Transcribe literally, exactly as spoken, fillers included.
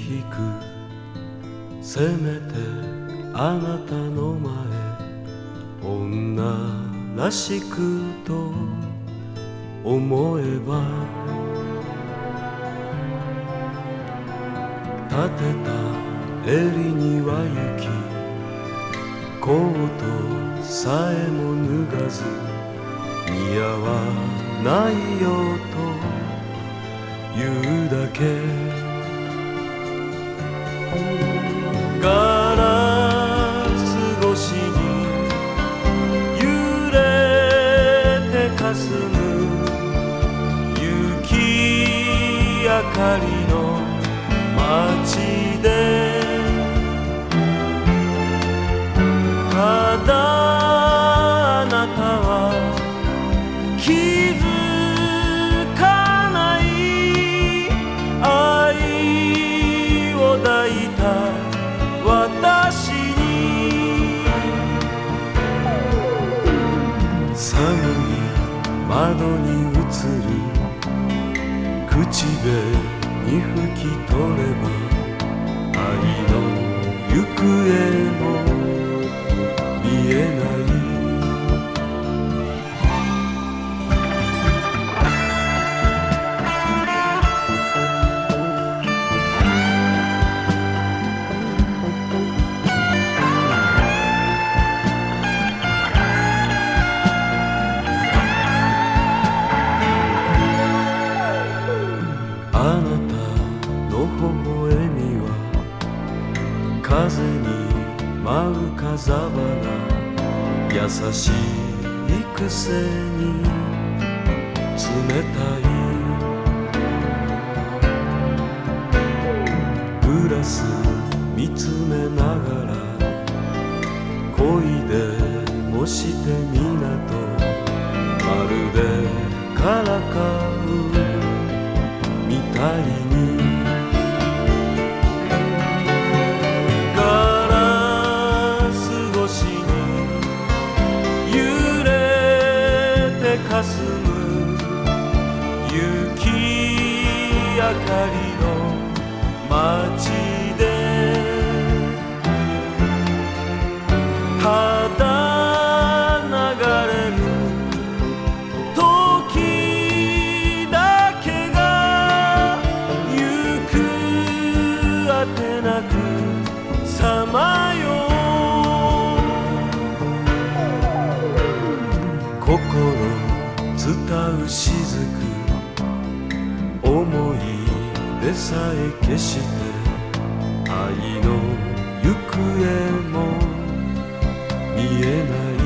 引くせめてあなたの前女らしくと思えば立てた襟には雪コートさえも脱がず似合わないよと言うだけガラス越しに揺れてかすむ雪明かりの街でただあなたは気づかない愛を抱いた私に寒い窓に映る口紅に拭き取れば愛の行方も見えないあなたの微笑みは風に舞う風花優しいくせに冷たいグラス見つめながら恋でもしてみなとまるでからかうみたいにガラス越しに揺れてかすむ雪明かりの街でただ流れる時だけがゆくあてなくさまよ心伝う雫思い出さえ消して愛の行方も見えない